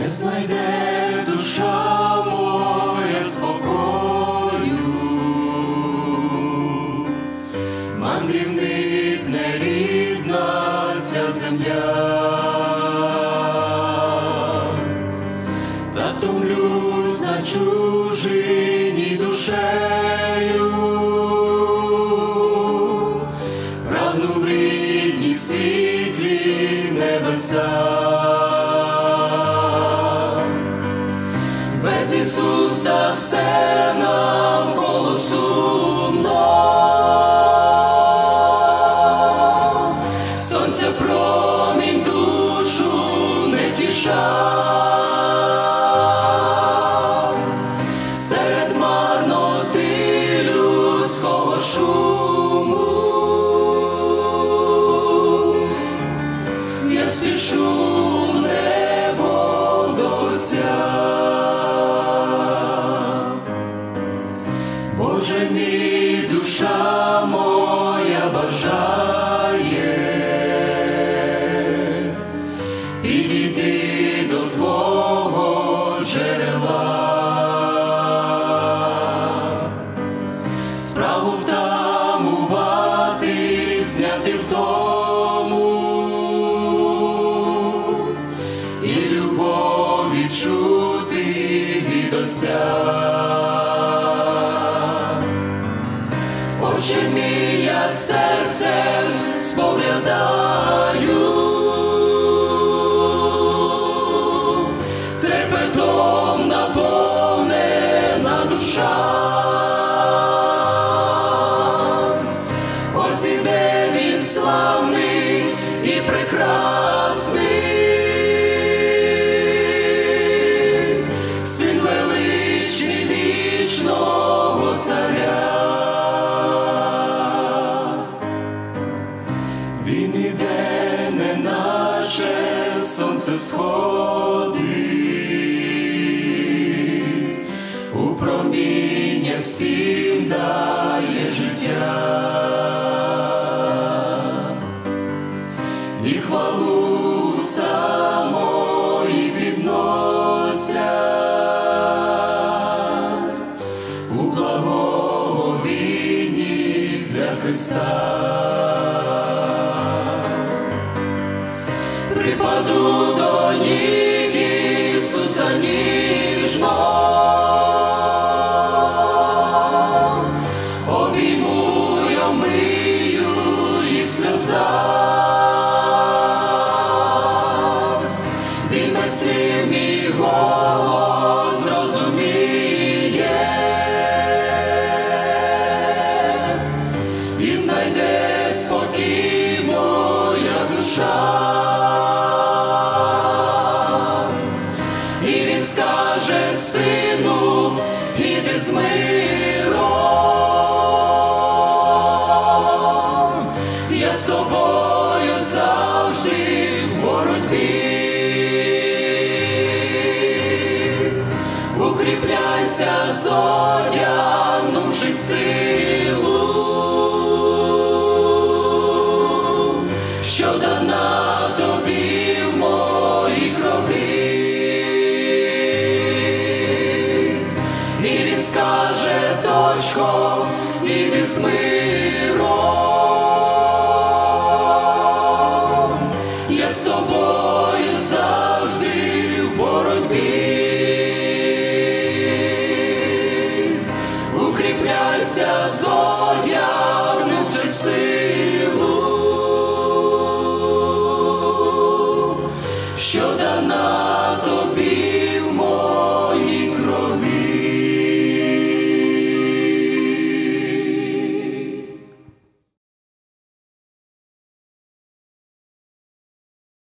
Не знайде душа моя спокою, мандрівник нерідна ця земля, та томлюсь на чужині душею, прагну в рідні світлі небеса. Без Ісуса все навколо сумно, сонця промінь душу не тішав, серед марноти людського шуму я спішу в небо до Отця. Боже мій, душа моя бажає, підійти до Твого джерела, справу втамувати, зняти втому і любов відчути від Отця. Отче мій, я серцем споглядаю, трепетом наповнена душа. Ось іде він славний і прекрасний, Син величний вічного Царя. Він іде, неначе сонце сходить, у проміння всім дає життя, і хвалу самої підносять у благовінні для Христа. Припаду до ніг Ісуса ніжно, обійму й омию їх сльоза. Він без слів мій голос зрозуміє і знайде спокій моя душа. Скаже: сину, іди з миром, я з тобою завжди в боротьбі. Укріпляйся, зодягнувши силу, що дана тобі в моїй крові. Скаже: дочко, іди з миром, я з тобою завжди в боротьбі. Укріпляйся, зодягнувши силу,